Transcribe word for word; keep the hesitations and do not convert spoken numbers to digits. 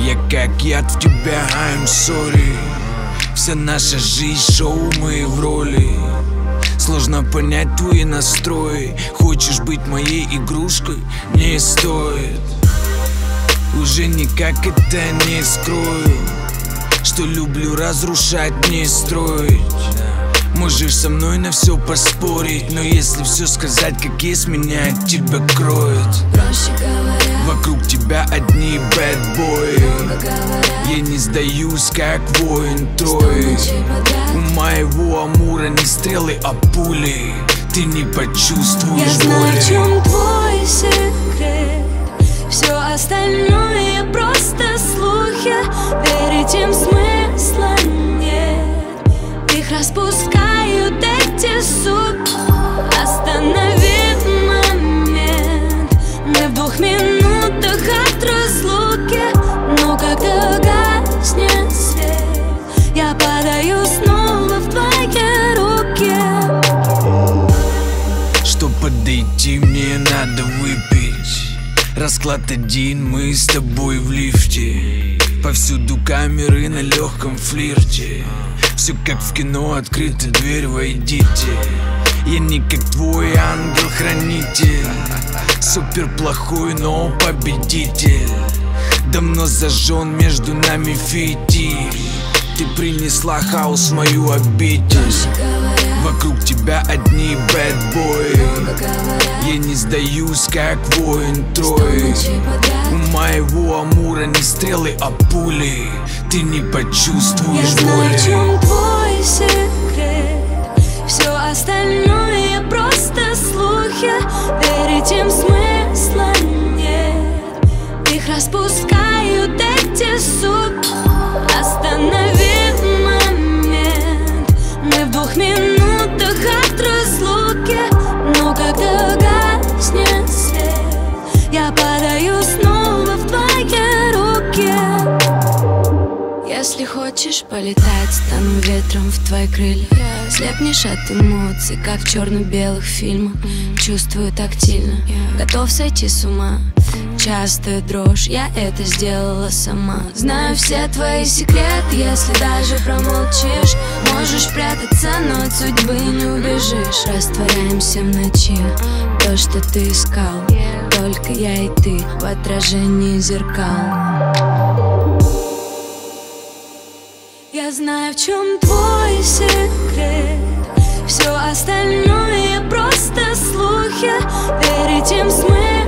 Я как яд в тебя, I'm sorry. Вся наша жизнь шоу, мы в роли. Сложно понять твои настрои. Хочешь быть моей игрушкой? Не стоит. Уже никак это не скрою, что люблю разрушать, не строить. Можешь со мной на все поспорить, но если все сказать, как есть, меня от тебя кроет. Проще говоря, вокруг тебя одни бэдбои. Я не сдаюсь, как воин Трои. У моего Амура не стрелы, а пули. Ты не почувствуешь я знаю, боли. в чем твой секрет. Все остальное просто слухи. Верить им смысла нет. Их распускают эти суки. Останови момент. Мы в двух минутах от разлуки. Но когда гаснет свет, я падаю снова в твои руки. Чтоб подойти, мне надо выпить. Расклад один, мы с тобой в лифте. Повсюду камеры на легком флирте. Все как в кино, открыта дверь, войдите. Я не как твой ангел-хранитель, супер плохой, но победитель. Давно зажжен между нами фитиль. Ты принесла хаос в мою обитель. Вокруг тебя одни бэдбои. Я не сдаюсь, как воин Трои. У моего Амура не стрелы, а пули. Ты не почувствуешь я знаю, боли. в чем твой секрет. Все остальное просто слухи. Верить им смысла нет. Их распускают эти суки. Останови момент. Мы в двух минутах от разлуки. Но когда гаснет свет, я падаю снова в твои руки. Если хочешь полетать, стану ветром в твои крылья. Слепнешь от эмоций, как в черно-белых фильмах. Чувствую тактильно, готов сойти с ума. Частая дрожь, я это сделала сама. Знаю все твои секреты, если даже промолчишь. Можешь прятаться, но от судьбы не убежишь. Растворяемся в ночи, то, что ты искал. Только я и ты в отражении зеркал. Я знаю, в чем твой секрет. Все остальное просто слухи. Верить им смысл